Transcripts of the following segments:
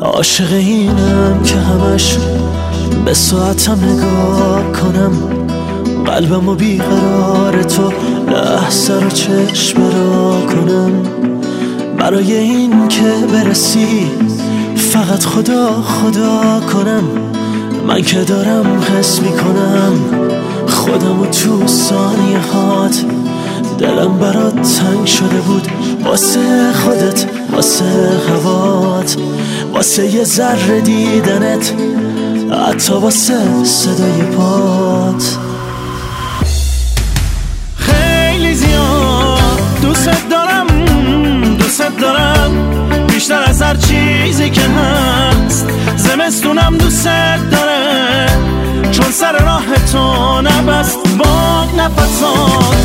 عاشق اینم که همش به ساعتم نگاه کنم، قلبمو بیقرار تو لحظه رو چشم را کنم. برای این که برسی فقط خدا خدا کنم. من که دارم حس میکنم خودمو تو ثانیه هات. دلم برات تنگ شده بود واسه خودت، واسه هوات، واسه یه ذره دیدنت، حتی واسه صدای پات. خیلی زیاد دوست دارم، دوست دارم بیشتر از هر چیزی که هست. زمستونم دوست داره چون سر راه تو نبست با نفسات.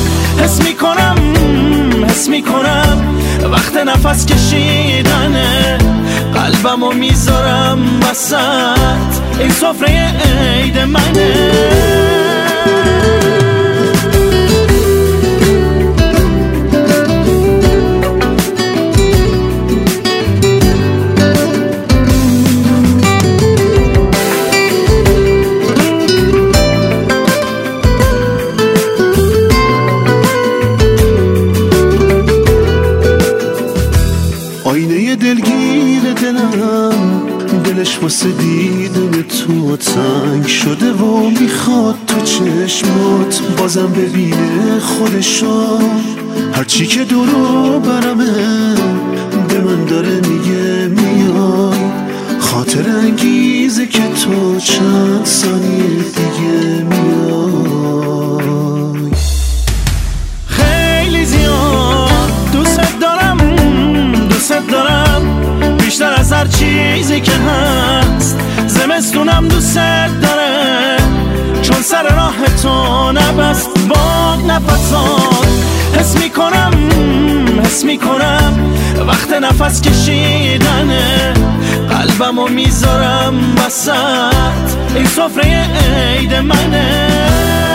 حس میکنم وقت نفس کشیدنه، قلبمو میذارم وسط این سفره عید منه. آینه دلگیر دلم، دلش واسه دیدن تو تنگ شده و میخواد تو چشمات بازم ببینه خودشو. هرچی که دورو برمه به من داره میگه میای، خاطر انگیزه که تو چند ثانیه دیگه میای. خیلی زیاد دوست دارم بیشتر از هر چیزی که هست. زمستونم دوست داره چون سر راه تو نبست با نفسات. حس میکنم وقت نفس کشیدنه، قلبمو میذارم وسط این سفره عید منه.